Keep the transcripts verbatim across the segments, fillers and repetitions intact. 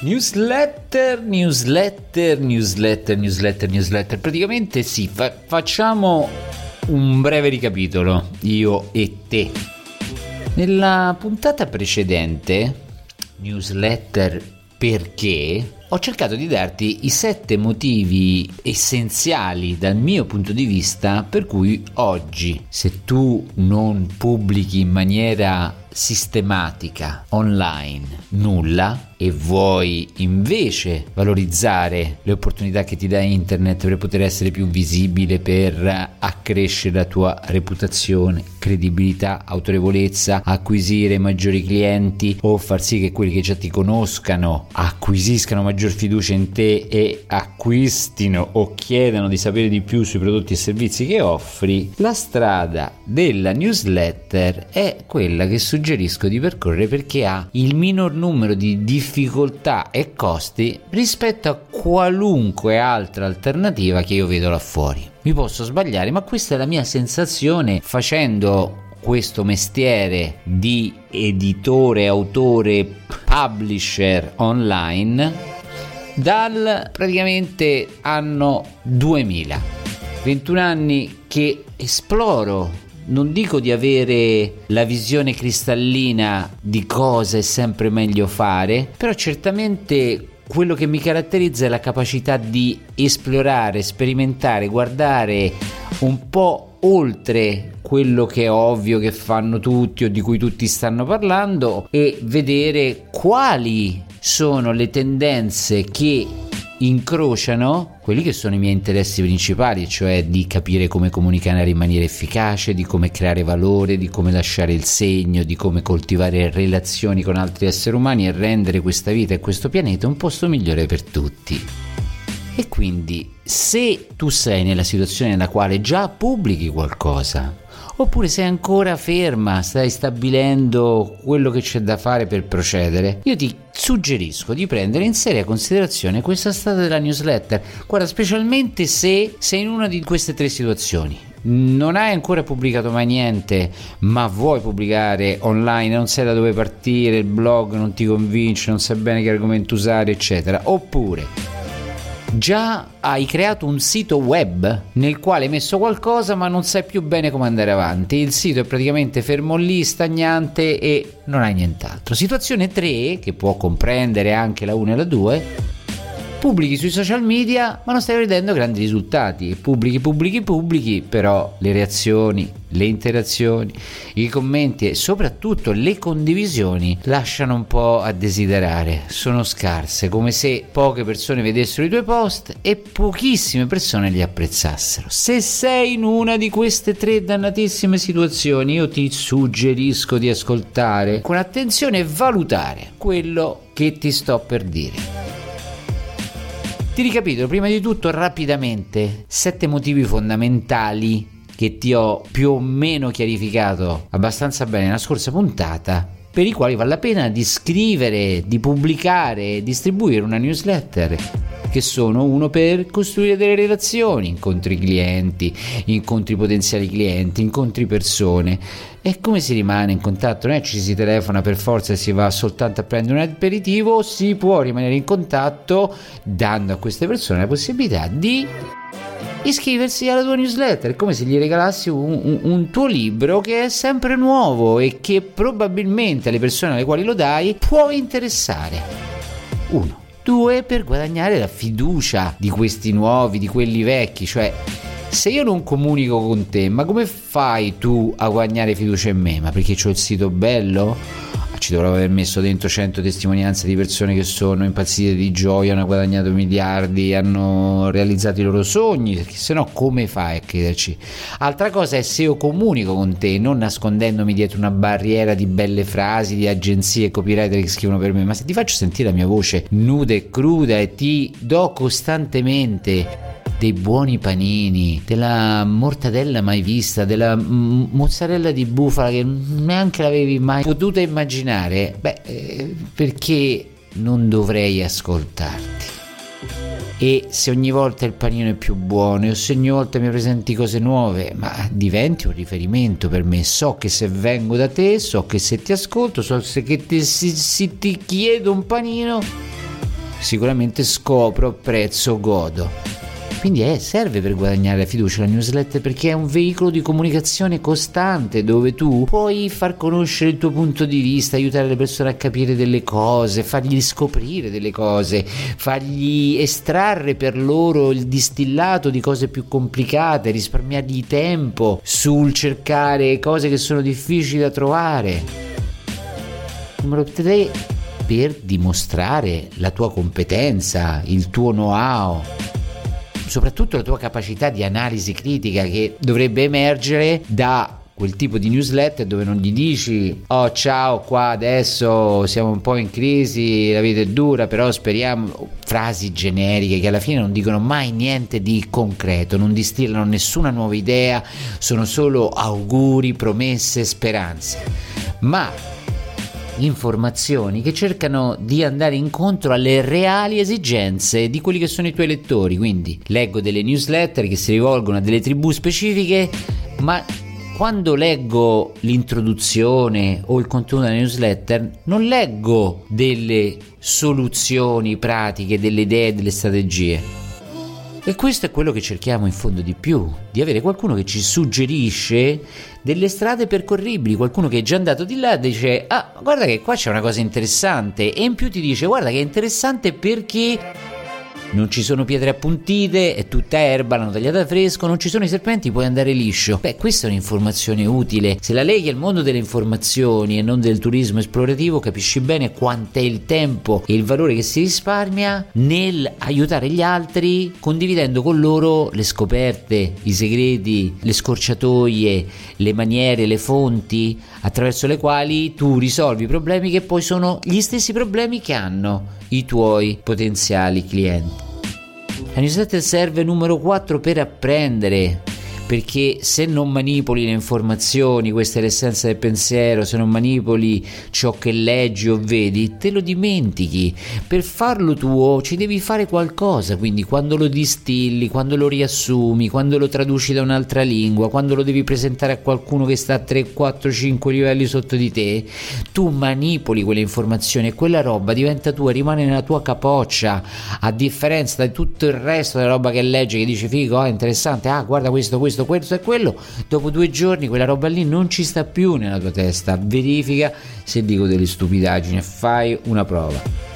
Newsletter, newsletter, newsletter, newsletter, newsletter. Praticamente sì, fa- facciamo un breve ricapitolo, io e te. Nella puntata precedente, newsletter perché, ho cercato di darti i sette motivi essenziali dal mio punto di vista per cui oggi, se tu non pubblichi in maniera sistematica online nulla e vuoi invece valorizzare le opportunità che ti dà internet per poter essere più visibile, per accrescere la tua reputazione, credibilità, autorevolezza, acquisire maggiori clienti o far sì che quelli che già ti conoscano acquisiscano maggior fiducia in te e acquistino o chiedano di sapere di più sui prodotti e servizi che offri, la strada della newsletter è quella che suggerisco di percorrere perché ha il minor numero di difficoltà e costi rispetto a qualunque altra alternativa che io vedo là fuori. Mi posso sbagliare, ma questa è la mia sensazione facendo questo mestiere di editore, autore, publisher online dal praticamente anno duemila. ventuno anni che esploro. Non dico di avere la visione cristallina di cosa è sempre meglio fare, però certamente quello che mi caratterizza è la capacità di esplorare, sperimentare, guardare un po' oltre quello che è ovvio che fanno tutti o di cui tutti stanno parlando e vedere quali sono le tendenze che incrociano quelli che sono i miei interessi principali, cioè di capire come comunicare in maniera efficace, di come creare valore, di come lasciare il segno, di come coltivare relazioni con altri esseri umani e rendere questa vita e questo pianeta un posto migliore per tutti. E quindi se tu sei nella situazione nella quale già pubblichi qualcosa, oppure sei ancora ferma, stai stabilendo quello che c'è da fare per procedere, io ti suggerisco di prendere in seria considerazione questa strada della newsletter. Guarda, specialmente se sei in una di queste tre situazioni: non hai ancora pubblicato mai niente ma vuoi pubblicare online, non sai da dove partire, il blog non ti convince, non sai bene che argomento usare, eccetera. Oppure già hai creato un sito web nel quale hai messo qualcosa ma non sai più bene come andare avanti, il sito è praticamente fermo lì, stagnante e non hai nient'altro. Situazione tre, che può comprendere anche la uno e la due: pubblichi sui social media ma non stai vedendo grandi risultati, pubblichi, pubblichi, pubblichi, però le reazioni, le interazioni, i commenti e soprattutto le condivisioni lasciano un po' a desiderare, sono scarse, come se poche persone vedessero i tuoi post e pochissime persone li apprezzassero. Se sei in una di queste tre dannatissime situazioni, io ti suggerisco di ascoltare con attenzione e valutare quello che ti sto per dire. Ti ricapitolo prima di tutto rapidamente sette motivi fondamentali che ti ho più o meno chiarificato abbastanza bene nella scorsa puntata, per i quali vale la pena di scrivere, di pubblicare e distribuire una newsletter, che sono: uno, per costruire delle relazioni, incontri clienti, incontri potenziali clienti, incontri persone. E come si rimane in contatto? Non è ci si telefona per forza e si va soltanto a prendere un aperitivo, si può rimanere in contatto dando a queste persone la possibilità di iscriversi alla tua newsletter. È come se gli regalassi un, un, un tuo libro che è sempre nuovo e che probabilmente alle persone alle quali lo dai può interessare. Uno. Due, per guadagnare la fiducia di questi nuovi, di quelli vecchi. Cioè, se io non comunico con te, ma come fai tu a guadagnare fiducia in me? Ma perché c'ho il sito bello? Ci dovrò aver messo dentro cento testimonianze di persone che sono impazzite di gioia, hanno guadagnato miliardi, hanno realizzato i loro sogni, perché sennò come fai a crederci? Altra cosa è se io comunico con te, non nascondendomi dietro una barriera di belle frasi, di agenzie e copywriter che scrivono per me, ma se ti faccio sentire la mia voce nuda e cruda e ti do costantemente dei buoni panini, della mortadella mai vista, della m- mozzarella di bufala che neanche l'avevi mai potuta immaginare, beh, eh, perché non dovrei ascoltarti? E se ogni volta il panino è più buono, o se ogni volta mi presenti cose nuove, ma diventi un riferimento per me. So che se vengo da te, so che se ti ascolto, so che te, se, se ti chiedo un panino, sicuramente scopro, apprezzo, godo. Quindi eh, serve per guadagnare la fiducia la newsletter, perché è un veicolo di comunicazione costante dove tu puoi far conoscere il tuo punto di vista, aiutare le persone a capire delle cose, fargli scoprire delle cose, fargli estrarre per loro il distillato di cose più complicate, risparmiargli tempo sul cercare cose che sono difficili da trovare. Numero tre, per dimostrare la tua competenza, il tuo know-how, soprattutto la tua capacità di analisi critica che dovrebbe emergere da quel tipo di newsletter dove non gli dici oh ciao, qua adesso siamo un po' in crisi, la vita è dura, però speriamo, frasi generiche che alla fine non dicono mai niente di concreto, non distillano nessuna nuova idea, sono solo auguri, promesse, speranze, ma informazioni che cercano di andare incontro alle reali esigenze di quelli che sono i tuoi lettori. Quindi leggo delle newsletter che si rivolgono a delle tribù specifiche, ma quando leggo l'introduzione o il contenuto della newsletter non leggo delle soluzioni pratiche, delle idee, delle strategie. E questo è quello che cerchiamo in fondo di più, di avere qualcuno che ci suggerisce delle strade percorribili, qualcuno che è già andato di là e dice ah, guarda che qua c'è una cosa interessante, e in più ti dice guarda che è interessante perché non ci sono pietre appuntite, è tutta erba, l'hanno tagliata fresco, non ci sono i serpenti, puoi andare liscio. Beh, questa è un'informazione utile. Se la leghi al mondo delle informazioni e non del turismo esplorativo, capisci bene quant'è il tempo e il valore che si risparmia nel aiutare gli altri, condividendo con loro le scoperte, i segreti, le scorciatoie, le maniere, le fonti attraverso le quali tu risolvi problemi che poi sono gli stessi problemi che hanno i tuoi potenziali clienti. La newsletter serve, numero quattro, per apprendere, perché se non manipoli le informazioni, questa è l'essenza del pensiero, se non manipoli ciò che leggi o vedi, te lo dimentichi. Per farlo tuo ci devi fare qualcosa, quindi quando lo distilli, quando lo riassumi, quando lo traduci da un'altra lingua, quando lo devi presentare a qualcuno che sta a tre, quattro, cinque livelli sotto di te, tu manipoli quelle informazioni e quella roba diventa tua, rimane nella tua capoccia, a differenza di tutto il resto della roba che leggi, che dici figo, ah, interessante, ah guarda questo, questo, questo e quello. Dopo due giorni quella roba lì non ci sta più nella tua testa. Verifica se dico delle stupidaggini, fai una prova.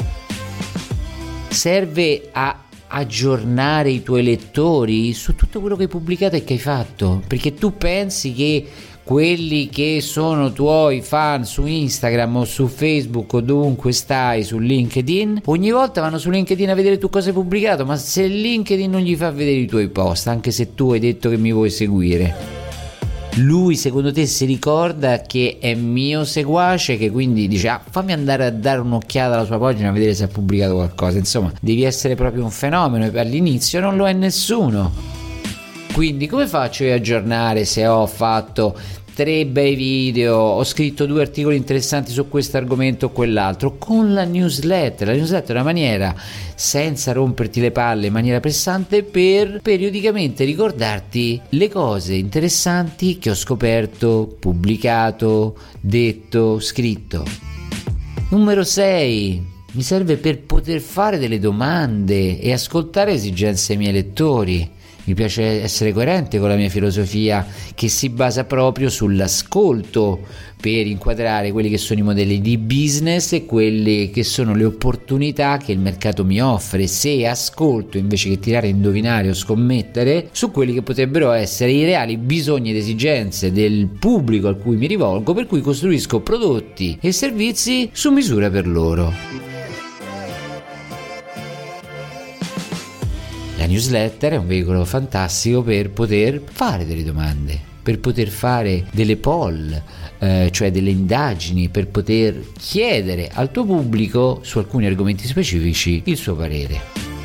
Serve a aggiornare i tuoi lettori su tutto quello che hai pubblicato e che hai fatto, perché tu pensi che quelli che sono tuoi fan su Instagram o su Facebook o dovunque stai, su LinkedIn, ogni volta vanno su LinkedIn a vedere tu cosa hai pubblicato, ma se LinkedIn non gli fa vedere i tuoi post, anche se tu hai detto che mi vuoi seguire, lui secondo te si ricorda che è mio seguace, che quindi dice ah, fammi andare a dare un'occhiata alla sua pagina a vedere se ha pubblicato qualcosa. Insomma, devi essere proprio un fenomeno, e all'inizio non lo è nessuno. Quindi come faccio io a aggiornare se ho fatto tre bei video, ho scritto due articoli interessanti su questo argomento o quell'altro? Con la newsletter. La newsletter è una maniera, senza romperti le palle in maniera pressante, per periodicamente ricordarti le cose interessanti che ho scoperto, pubblicato, detto, scritto. Numero sei. Mi serve per poter fare delle domande e ascoltare le esigenze dei miei lettori. Mi piace essere coerente con la mia filosofia, che si basa proprio sull'ascolto per inquadrare quelli che sono i modelli di business e quelle che sono le opportunità che il mercato mi offre. Se ascolto invece che tirare a indovinare o scommettere su quelli che potrebbero essere i reali bisogni ed esigenze del pubblico al cui mi rivolgo, per cui costruisco prodotti e servizi su misura per loro. La newsletter è un veicolo fantastico per poter fare delle domande, per poter fare delle poll, eh, cioè delle indagini, per poter chiedere al tuo pubblico su alcuni argomenti specifici il suo parere.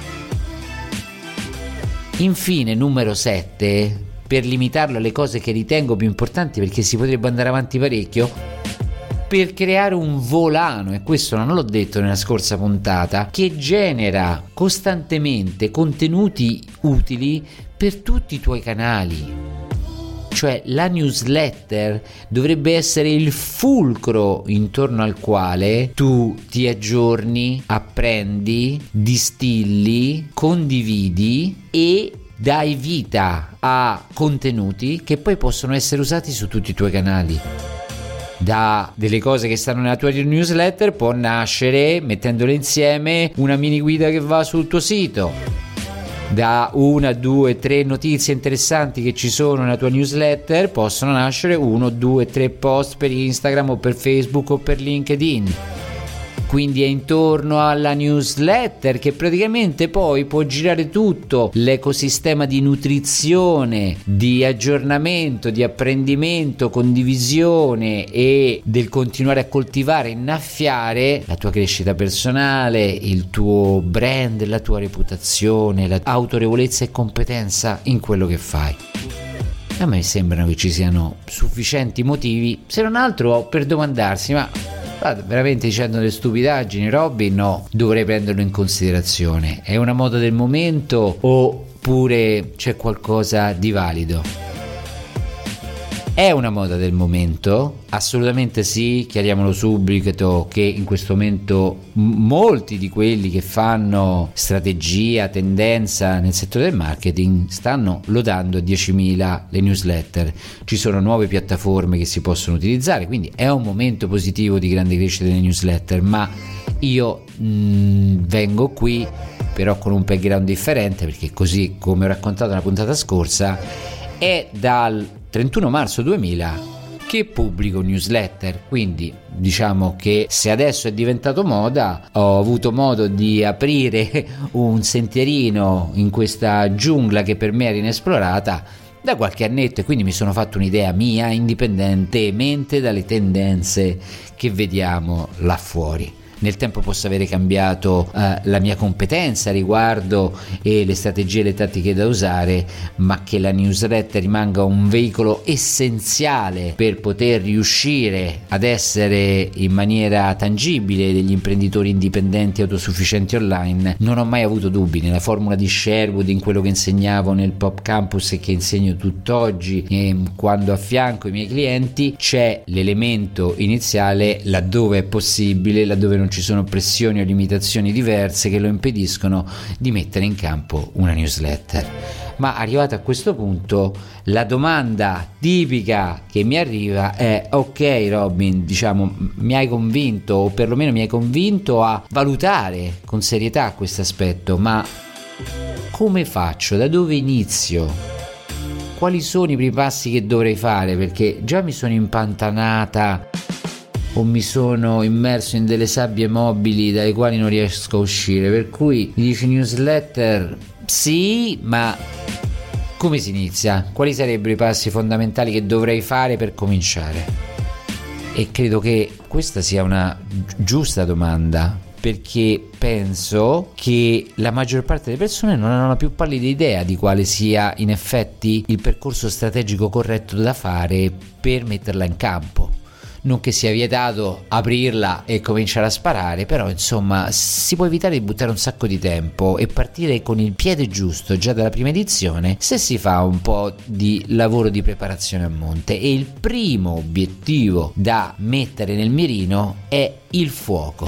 Infine, numero sette, per limitarlo alle cose che ritengo più importanti, perché si potrebbe andare avanti parecchio, per creare un volano, e questo non l'ho detto nella scorsa puntata, che genera costantemente contenuti utili per tutti i tuoi canali. Cioè la newsletter dovrebbe essere il fulcro intorno al quale tu ti aggiorni, apprendi, distilli, condividi e dai vita a contenuti che poi possono essere usati su tutti i tuoi canali. Da delle cose che stanno nella tua newsletter può nascere, mettendole insieme, una mini guida che va sul tuo sito. Da una, due, tre notizie interessanti che ci sono nella tua newsletter possono nascere uno, due, tre post per Instagram o per Facebook o per LinkedIn. Quindi è intorno alla newsletter che praticamente poi può girare tutto l'ecosistema di nutrizione, di aggiornamento, di apprendimento, condivisione e del continuare a coltivare, innaffiare la tua crescita personale, il tuo brand, la tua reputazione, la autorevolezza e competenza in quello che fai. A me sembrano che ci siano sufficienti motivi, se non altro per domandarsi: ma guarda, veramente dicendo delle stupidaggini, Robby? No, dovrei prenderlo in considerazione. È una moda del momento oppure c'è qualcosa di valido? È una moda del momento? Assolutamente sì, chiariamolo subito che in questo momento molti di quelli che fanno strategia, tendenza nel settore del marketing stanno lodando a diecimila le newsletter. Ci sono nuove piattaforme che si possono utilizzare, quindi è un momento positivo di grande crescita delle newsletter, ma io mh, vengo qui però con un background differente, perché così come ho raccontato nella puntata scorsa è dal trentuno marzo duemila che pubblico newsletter, quindi diciamo che se adesso è diventato moda, ho avuto modo di aprire un sentierino in questa giungla che per me era inesplorata da qualche annetto, e quindi mi sono fatto un'idea mia indipendentemente dalle tendenze che vediamo là fuori. Nel tempo posso avere cambiato eh, la mia competenza a riguardo e le strategie e le tattiche da usare, ma che la newsletter rimanga un veicolo essenziale per poter riuscire ad essere in maniera tangibile degli imprenditori indipendenti autosufficienti online, non ho mai avuto dubbi. Nella formula di Sherwood, in quello che insegnavo nel Pop Campus e che insegno tutt'oggi, e quando affianco i miei clienti, c'è l'elemento iniziale laddove è possibile, laddove non ci sono pressioni o limitazioni diverse che lo impediscono di mettere in campo una newsletter. Ma arrivato a questo punto, la domanda tipica che mi arriva è: ok Robin, diciamo, mi hai convinto, o perlomeno mi hai convinto a valutare con serietà questo aspetto, ma come faccio? Da dove inizio? Quali sono i primi passi che dovrei fare? Perché già mi sono impantanata o mi sono immerso in delle sabbie mobili dalle quali non riesco a uscire, per cui mi dici newsletter sì, ma come si inizia? Quali sarebbero i passi fondamentali che dovrei fare per cominciare? E credo che questa sia una giusta domanda, perché penso che la maggior parte delle persone non hanno la più pallida idea di quale sia in effetti il percorso strategico corretto da fare per metterla in campo. Non che sia vietato aprirla e cominciare a sparare, però insomma si può evitare di buttare un sacco di tempo e partire con il piede giusto già dalla prima edizione se si fa un po' di lavoro di preparazione a monte. E il primo obiettivo da mettere nel mirino è il fuoco.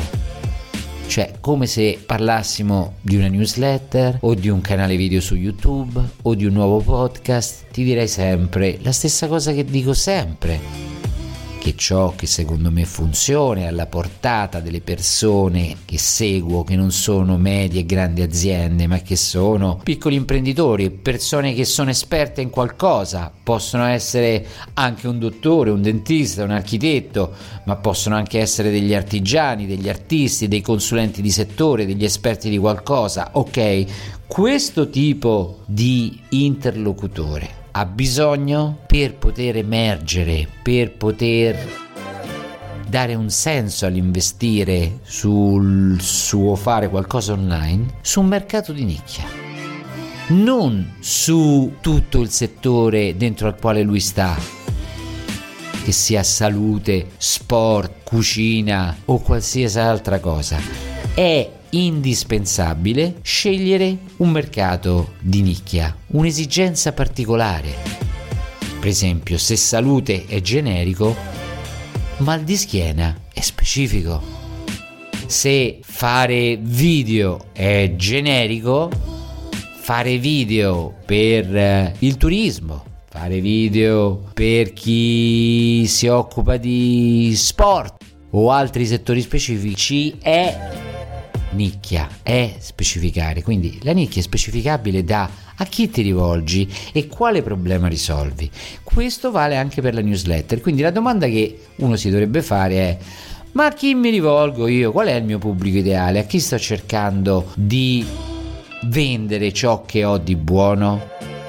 Cioè, come se parlassimo di una newsletter o di un canale video su YouTube o di un nuovo podcast, ti direi sempre la stessa cosa che dico sempre: che ciò che secondo me funziona è alla portata delle persone che seguo, che non sono medie e grandi aziende, ma che sono piccoli imprenditori, persone che sono esperte in qualcosa. Possono essere anche un dottore, un dentista, un architetto, ma possono anche essere degli artigiani, degli artisti, dei consulenti di settore, degli esperti di qualcosa. Ok, questo tipo di interlocutore ha bisogno, per poter emergere, per poter dare un senso all'investire sul suo fare qualcosa online, su un mercato di nicchia, non su tutto il settore dentro al quale lui sta, che sia salute, sport, cucina o qualsiasi altra cosa. È indispensabile scegliere un mercato di nicchia, un'esigenza particolare, Per esempio, se salute è generico, mal di schiena è specifico. Se fare video è generico, fare video per il turismo, fare video per chi si occupa di sport o altri settori specifici è nicchia, è specificare. Quindi la nicchia è specificabile da a chi ti rivolgi e quale problema risolvi. Questo vale anche per la newsletter. Quindi la domanda che uno si dovrebbe fare è: ma a chi mi rivolgo io? Qual è il mio pubblico ideale? A chi sto cercando di vendere ciò che ho di buono?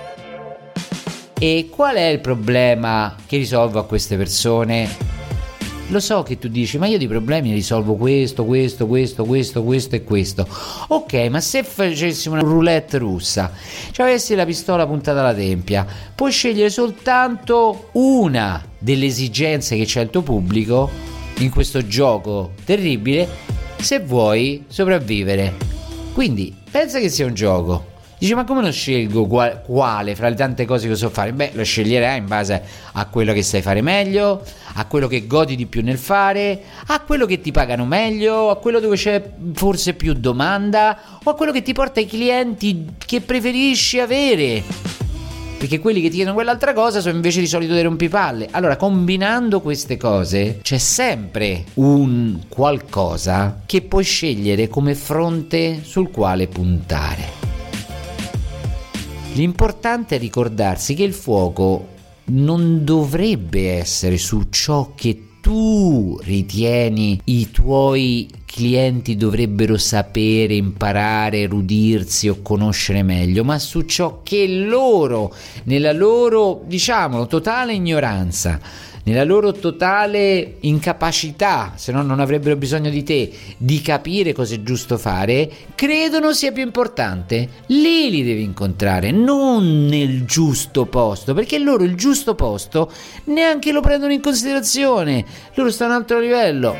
E qual è il problema che risolvo a queste persone? Lo so che tu dici, ma io di problemi ne risolvo questo, questo, questo, questo, questo e questo. Ok, ma se facessimo una roulette russa, cioè avessi la pistola puntata alla tempia, puoi scegliere soltanto una delle esigenze che c'è il tuo pubblico in questo gioco terribile se vuoi sopravvivere. Quindi pensa che sia un gioco. Dici, ma come lo scelgo quale, quale fra le tante cose che so fare? Beh, lo sceglierai in base a quello che sai fare meglio, a quello che godi di più nel fare, a quello che ti pagano meglio, a quello dove c'è forse più domanda, o a quello che ti porta i clienti che preferisci avere, perché quelli che ti chiedono quell'altra cosa sono invece di solito dei rompipalle. Allora, combinando queste cose c'è sempre un qualcosa che puoi scegliere come fronte sul quale puntare. L'importante è ricordarsi che il fuoco non dovrebbe essere su ciò che tu ritieni i tuoi clienti dovrebbero sapere, imparare, erudirsi o conoscere meglio, ma su ciò che loro, nella loro, diciamolo, totale ignoranza, nella loro totale incapacità, se no non avrebbero bisogno di te, di capire cosa è giusto fare, credono sia più importante. Lì li devi incontrare, non nel giusto posto, perché loro il giusto posto neanche lo prendono in considerazione, loro stanno a un altro livello.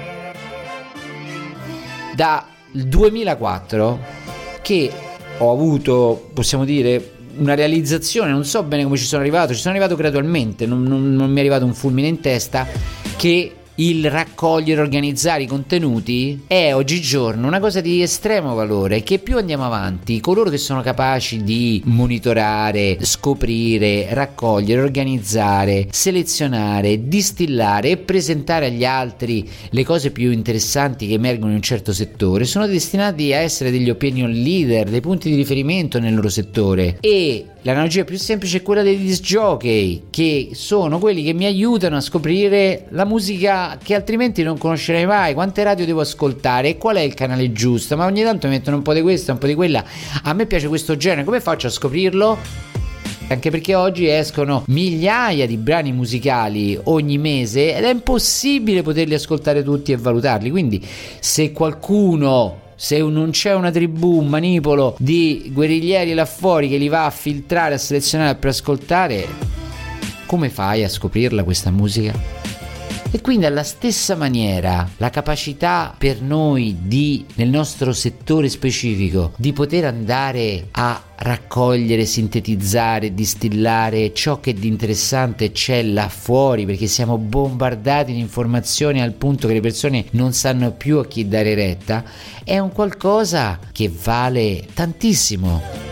Dal duemilaquattro che ho avuto, possiamo dire, una realizzazione, non so bene come ci sono arrivato, ci sono arrivato gradualmente, non, non, non mi è arrivato un fulmine in testa, che il raccogliere e organizzare i contenuti è oggigiorno una cosa di estremo valore, che più andiamo avanti, coloro che sono capaci di monitorare, scoprire, raccogliere, organizzare, selezionare, distillare e presentare agli altri le cose più interessanti che emergono in un certo settore, sono destinati a essere degli opinion leader, dei punti di riferimento nel loro settore. E l'analogia più semplice è quella dei disc jockey, che sono quelli che mi aiutano a scoprire la musica che altrimenti non conoscerei mai, quante radio devo ascoltare e qual è il canale giusto, ma ogni tanto mi mettono un po' di questa, un po' di quella, a me piace questo genere, come faccio a scoprirlo? Anche perché oggi escono migliaia di brani musicali ogni mese ed è impossibile poterli ascoltare tutti e valutarli, quindi se qualcuno, se non c'è una tribù, un manipolo di guerriglieri là fuori che li va a filtrare, a selezionare per ascoltare, come fai a scoprirla questa musica? E quindi alla stessa maniera la capacità per noi di, nel nostro settore specifico, di poter andare a raccogliere, sintetizzare, distillare ciò che di interessante c'è là fuori, perché siamo bombardati di informazioni al punto che le persone non sanno più a chi dare retta, è un qualcosa che vale tantissimo.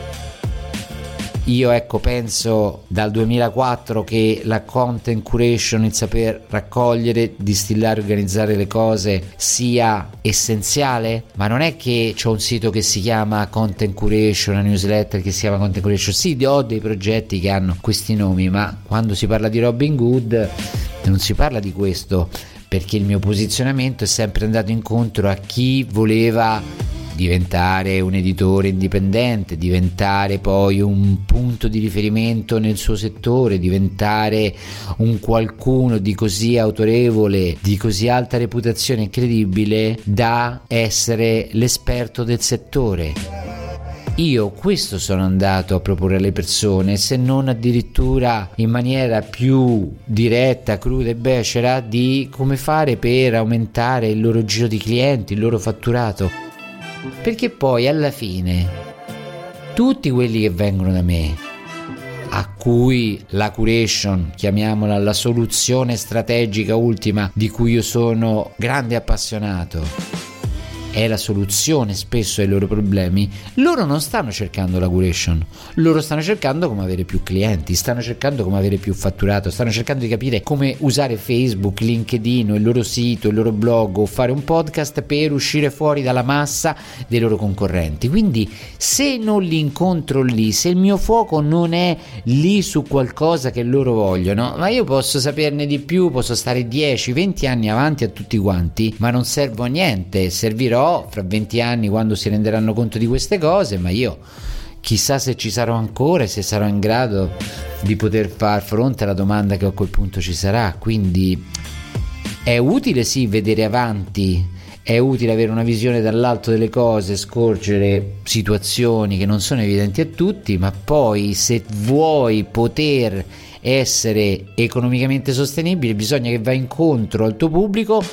Io ecco penso dal duemilaquattro che la content curation, il saper raccogliere, distillare, organizzare le cose sia essenziale, ma non è che c'ho un sito che si chiama content curation, una newsletter che si chiama content curation, sì, ho dei progetti che hanno questi nomi, ma quando si parla di Robin Hood non si parla di questo, perché il mio posizionamento è sempre andato incontro a chi voleva diventare un editore indipendente, diventare poi un punto di riferimento nel suo settore, diventare un qualcuno di così autorevole, di così alta reputazione incredibile da essere l'esperto del settore. Io questo sono andato a proporre alle persone, se non addirittura in maniera più diretta, cruda e becera, di come fare per aumentare il loro giro di clienti, il loro fatturato. Perché poi alla fine tutti quelli che vengono da me a cui la curation, chiamiamola la soluzione strategica ultima di cui io sono grande appassionato, è la soluzione spesso ai loro problemi, loro non stanno cercando la curation, loro stanno cercando come avere più clienti, stanno cercando come avere più fatturato, stanno cercando di capire come usare Facebook, LinkedIn, il loro sito, il loro blog o fare un podcast per uscire fuori dalla massa dei loro concorrenti. Quindi se non li incontro lì, se il mio fuoco non è lì su qualcosa che loro vogliono, ma io posso saperne di più, posso stare dieci venti anni avanti a tutti quanti, ma non servo a niente, servirò fra venti anni quando si renderanno conto di queste cose, ma io chissà se ci sarò ancora e se sarò in grado di poter far fronte alla domanda che a quel punto ci sarà. Quindi è utile sì vedere avanti, è utile avere una visione dall'alto delle cose, scorgere situazioni che non sono evidenti a tutti, ma poi se vuoi poter essere economicamente sostenibile bisogna che vai incontro al tuo pubblico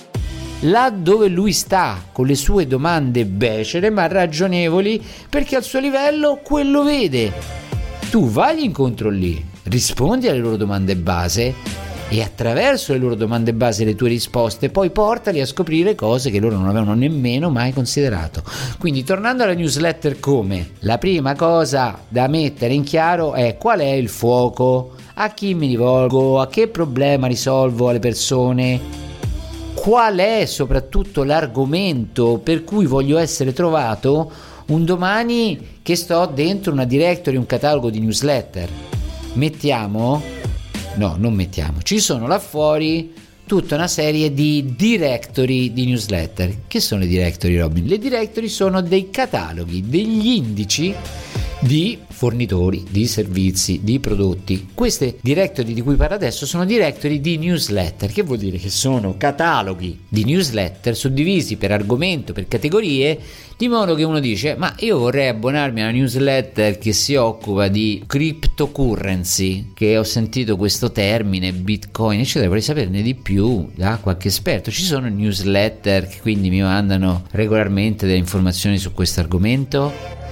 là dove lui sta, con le sue domande becere ma ragionevoli, perché al suo livello quello vede. Tu vai incontro lì, rispondi alle loro domande base e attraverso le loro domande base e le tue risposte poi portali a scoprire cose che loro non avevano nemmeno mai considerato. Quindi tornando alla newsletter, come la prima cosa da mettere in chiaro è qual è il fuoco, a chi mi rivolgo, a che problema risolvo alle persone, qual è soprattutto l'argomento per cui voglio essere trovato un domani che sto dentro una directory, un catalogo di newsletter. Mettiamo, no, non mettiamo, ci sono là fuori tutta una serie di directory di newsletter. Che sono le directory, Robin? Le directory sono dei cataloghi, degli indici di fornitori, di servizi, di prodotti. Queste directory di cui parlo adesso sono directory di newsletter, che vuol dire che sono cataloghi di newsletter suddivisi per argomento, per categorie, di modo che uno dice: ma io vorrei abbonarmi a una newsletter che si occupa di cryptocurrency, che ho sentito questo termine, bitcoin eccetera, vorrei saperne di più da qualche esperto. Ci sono newsletter che quindi mi mandano regolarmente delle informazioni su questo argomento.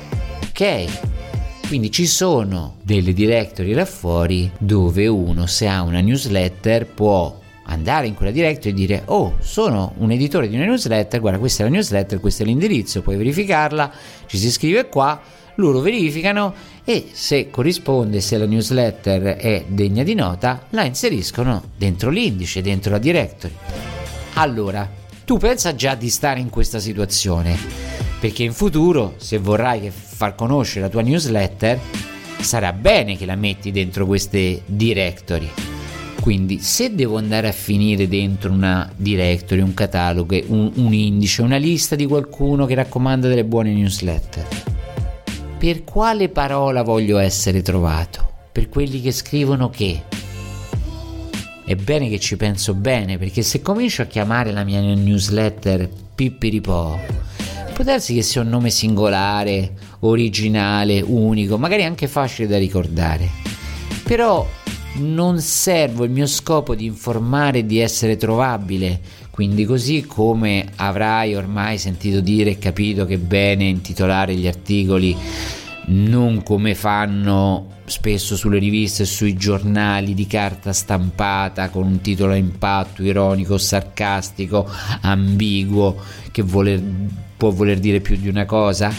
Ok, quindi ci sono delle directory là fuori dove uno, se ha una newsletter, può andare in quella directory e dire: oh, sono un editore di una newsletter, guarda, questa è la newsletter, questo è l'indirizzo, puoi verificarla, ci si iscrive qua, loro verificano e se corrisponde, se la newsletter è degna di nota, la inseriscono dentro l'indice, dentro la directory. Allora, tu pensa già di stare in questa situazione, perché in futuro, se vorrai far conoscere la tua newsletter, sarà bene che la metti dentro queste directory. Quindi se devo andare a finire dentro una directory, un catalogo, un, un indice, una lista di qualcuno che raccomanda delle buone newsletter, per quale parola voglio essere trovato? Per quelli che scrivono che? È bene che ci penso bene, perché se comincio a chiamare la mia newsletter Pippiripò, può darsi che sia un nome singolare, originale, unico, magari anche facile da ricordare, però non servo, il mio scopo di informare e di essere trovabile. Quindi, così come avrai ormai sentito dire e capito che è bene intitolare gli articoli non come fanno spesso sulle riviste e sui giornali di carta stampata con un titolo a impatto, ironico, sarcastico, ambiguo, che voler, può voler dire più di una cosa,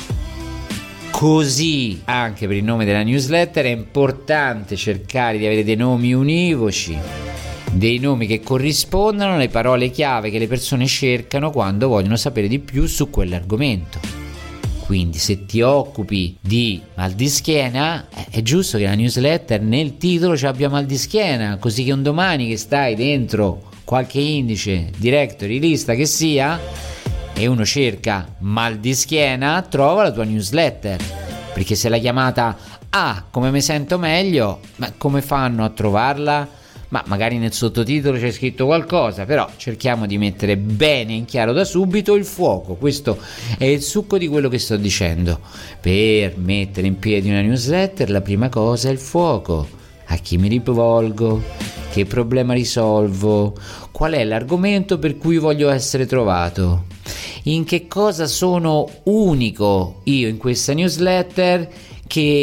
così anche per il nome della newsletter è importante cercare di avere dei nomi univoci, dei nomi che corrispondano alle parole chiave che le persone cercano quando vogliono sapere di più su quell'argomento. Quindi se ti occupi di mal di schiena, è giusto che la newsletter nel titolo ci abbia mal di schiena, così che un domani che stai dentro qualche indice, directory, lista che sia, e uno cerca mal di schiena, trova la tua newsletter. Perché se l'hai chiamata Ah, come mi sento meglio, ma come fanno a trovarla? Ma magari nel sottotitolo c'è scritto qualcosa, però cerchiamo di mettere bene in chiaro da subito il fuoco. Questo è il succo di quello che sto dicendo. Per mettere in piedi una newsletter, la prima cosa è il fuoco. A chi mi rivolgo? Che problema risolvo? Qual è l'argomento per cui voglio essere trovato? In che cosa sono unico io in questa newsletter che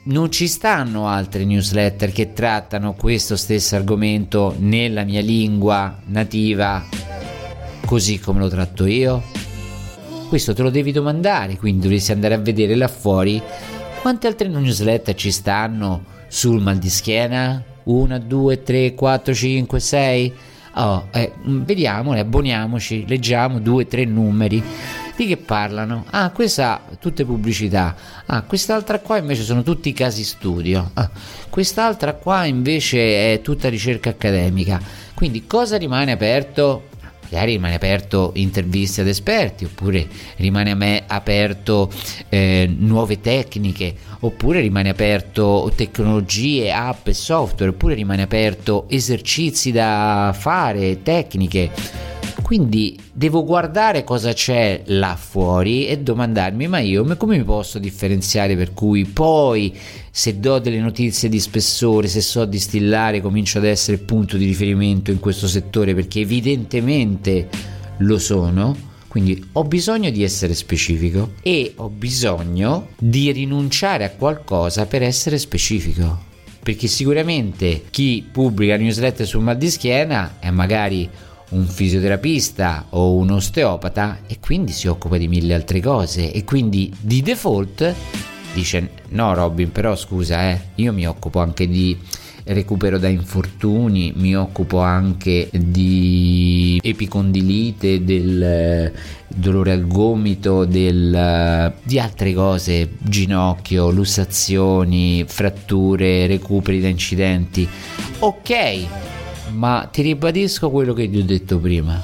non ci stanno altre newsletter che trattano questo stesso argomento nella mia lingua nativa, così come lo tratto io? Questo te lo devi domandare, quindi dovresti andare a vedere là fuori quante altre newsletter ci stanno sul mal di schiena. Una, due, tre, quattro, cinque, sei. Oh, eh, vediamole, abboniamoci, leggiamo due, tre numeri di che parlano. Ah, questa tutte pubblicità. Ah, quest'altra qua invece sono tutti casi studio. Ah, quest'altra qua invece è tutta ricerca accademica. Quindi cosa rimane aperto? Magari rimane aperto interviste ad esperti, oppure rimane a me aperto eh, nuove tecniche, oppure rimane aperto tecnologie, app e software, oppure rimane aperto esercizi da fare, tecniche. Quindi devo guardare cosa c'è là fuori e domandarmi: ma io come mi posso differenziare, per cui poi se do delle notizie di spessore, se so distillare, comincio ad essere punto di riferimento in questo settore, perché evidentemente lo sono. Quindi ho bisogno di essere specifico e ho bisogno di rinunciare a qualcosa per essere specifico, perché sicuramente chi pubblica newsletter sul mal di schiena è magari un fisioterapista o un osteopata e quindi si occupa di mille altre cose, e quindi di default dice: no Robin, però scusa, eh, io mi occupo anche di recupero da infortuni, mi occupo anche di epicondilite, del dolore al gomito, del, di altre cose, ginocchio, lussazioni, fratture, recuperi da incidenti. Ok, ma ti ribadisco quello che ti ho detto prima: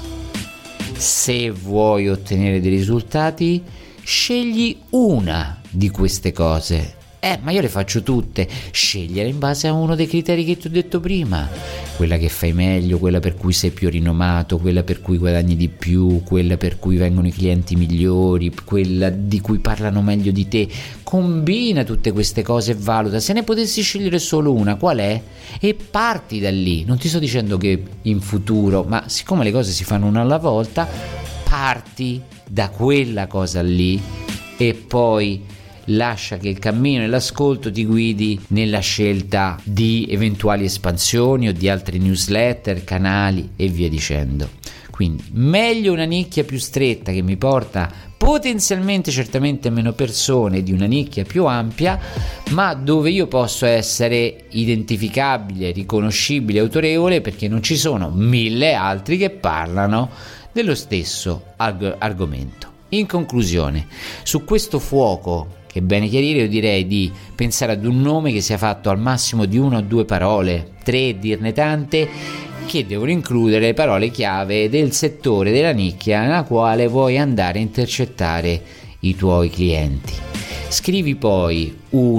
se vuoi ottenere dei risultati, scegli una di queste cose. Eh, ma io le faccio tutte. Scegliere in base a uno dei criteri che ti ho detto prima: quella che fai meglio, quella per cui sei più rinomato, quella per cui guadagni di più, quella per cui vengono i clienti migliori, quella di cui parlano meglio di te. Combina tutte queste cose e valuta. Se ne potessi scegliere solo una, qual è? E parti da lì. Non ti sto dicendo che in futuro, ma siccome le cose si fanno una alla volta, parti da quella cosa lì e poi lascia che il cammino e l'ascolto ti guidi nella scelta di eventuali espansioni o di altre newsletter, canali e via dicendo. Quindi meglio una nicchia più stretta che mi porta potenzialmente certamente meno persone di una nicchia più ampia, ma dove io posso essere identificabile, riconoscibile, autorevole, perché non ci sono mille altri che parlano dello stesso arg- argomento. In conclusione, su questo fuoco, che è bene chiarire, io direi di pensare ad un nome che sia fatto al massimo di una o due parole, tre dirne tante, che devono includere parole chiave del settore, della nicchia nella quale vuoi andare a intercettare i tuoi clienti. Scrivi poi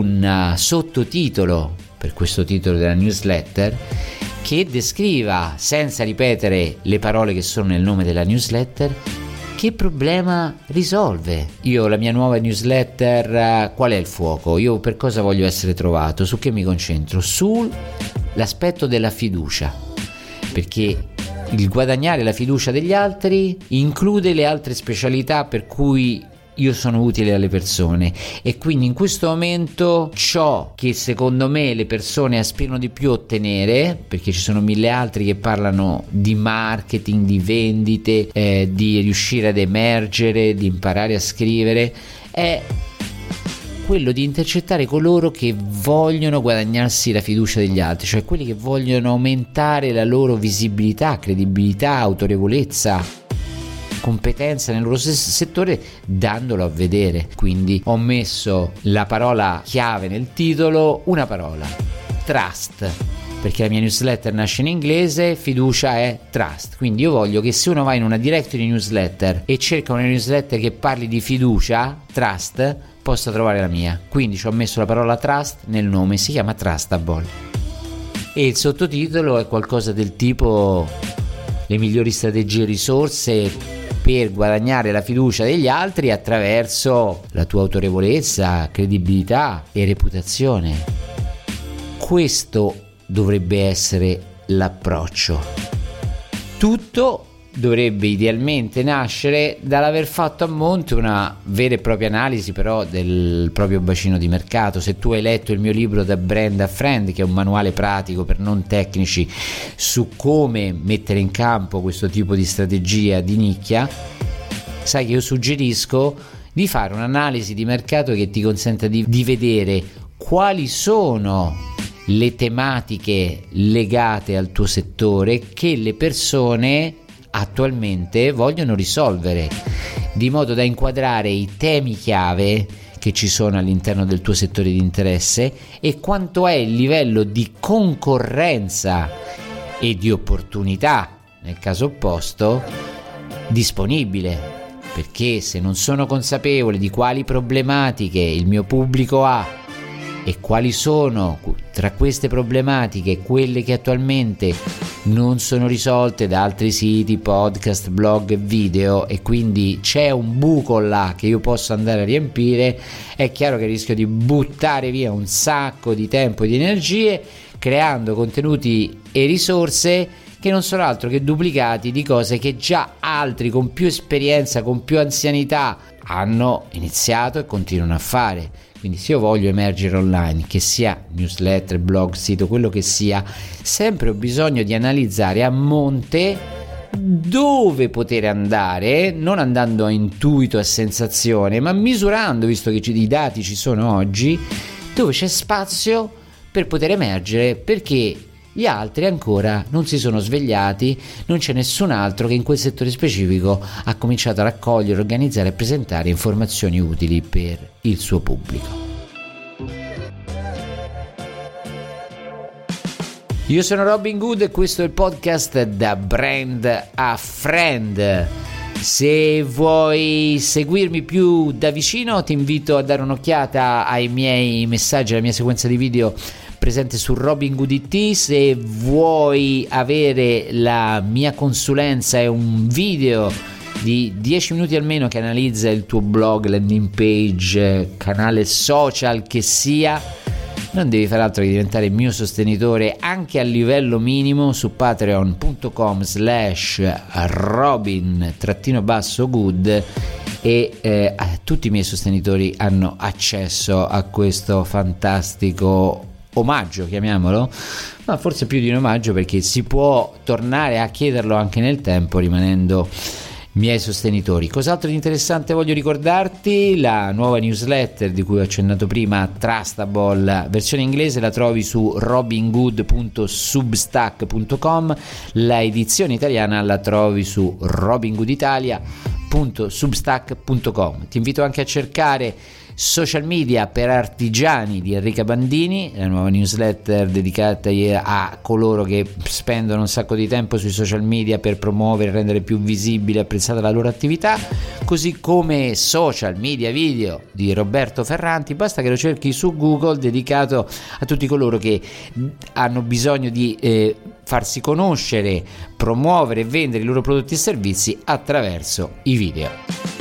un sottotitolo per questo titolo della newsletter che descriva, senza ripetere le parole che sono nel nome della newsletter, che problema risolve. Io la mia nuova newsletter, qual è il fuoco? Io per cosa voglio essere trovato? Su che mi concentro? Sull'aspetto della fiducia, perché il guadagnare la fiducia degli altri include le altre specialità per cui io sono utile alle persone, e quindi in questo momento ciò che secondo me le persone aspirano di più a ottenere, perché ci sono mille altri che parlano di marketing, di vendite, eh, di riuscire ad emergere, di imparare a scrivere, è quello di intercettare coloro che vogliono guadagnarsi la fiducia degli altri, cioè quelli che vogliono aumentare la loro visibilità, credibilità, autorevolezza, competenza nel loro settore, dandolo a vedere. Quindi ho messo la parola chiave nel titolo, una parola: trust, perché la mia newsletter nasce in inglese, fiducia è trust. Quindi io voglio che se uno va in una directory newsletter e cerca una newsletter che parli di fiducia, trust, possa trovare la mia. Quindi ci ho messo la parola trust nel nome, si chiama Trustable, e il sottotitolo è qualcosa del tipo: le migliori strategie e risorse per guadagnare la fiducia degli altri attraverso la tua autorevolezza, credibilità e reputazione. Questo dovrebbe essere l'approccio. Tutto dovrebbe idealmente nascere dall'aver fatto a monte una vera e propria analisi però del proprio bacino di mercato. Se tu hai letto il mio libro Da Brand a Friend, che è un manuale pratico per non tecnici su come mettere in campo questo tipo di strategia di nicchia, sai che io suggerisco di fare un'analisi di mercato che ti consenta di, di vedere quali sono le tematiche legate al tuo settore che le persone attualmente vogliono risolvere, di modo da inquadrare i temi chiave che ci sono all'interno del tuo settore di interesse e quanto è il livello di concorrenza e di opportunità, nel caso opposto, disponibile. Perché se non sono consapevole di quali problematiche il mio pubblico ha e quali sono tra queste problematiche quelle che attualmente non sono risolte da altri siti, podcast, blog e video, e quindi c'è un buco là che io posso andare a riempire, è chiaro che rischio di buttare via un sacco di tempo e di energie creando contenuti e risorse che non sono altro che duplicati di cose che già altri con più esperienza, con più anzianità hanno iniziato e continuano a fare. Quindi se io voglio emergere online, che sia newsletter, blog, sito, quello che sia, sempre ho bisogno di analizzare a monte dove poter andare, non andando a intuito, a sensazione, ma misurando, visto che i dati ci sono oggi, dove c'è spazio per poter emergere, perché gli altri ancora non si sono svegliati, non c'è nessun altro che in quel settore specifico ha cominciato a raccogliere, organizzare e presentare informazioni utili per il suo pubblico. Io sono Robin Good e questo è il podcast Da Brand a Friend. Se vuoi seguirmi più da vicino ti invito a dare un'occhiata ai miei messaggi, alla mia sequenza di video presente su Robin Good I T. Se vuoi avere la mia consulenza, è un video di dieci minuti almeno che analizza il tuo blog, landing page, canale social che sia. Non devi fare altro che diventare mio sostenitore anche a livello minimo su patreon.com slash robin trattino basso good, e eh, tutti i miei sostenitori hanno accesso a questo fantastico omaggio, chiamiamolo, ma forse più di un omaggio, perché si può tornare a chiederlo anche nel tempo rimanendo miei sostenitori. Cos'altro di interessante voglio ricordarti? La nuova newsletter di cui ho accennato prima, Trustable, versione inglese, la trovi su robingood punto substack punto com, la edizione italiana la trovi su robingooditalia punto substack punto com. Ti invito anche a cercare Social Media per Artigiani di Enrica Bandini, la nuova newsletter dedicata a coloro che spendono un sacco di tempo sui social media per promuovere e rendere più visibile e apprezzata la loro attività, così come Social Media Video di Roberto Ferranti. Basta che lo cerchi su Google, dedicato a tutti coloro che hanno bisogno di eh, farsi conoscere, promuovere e vendere i loro prodotti e servizi attraverso i video.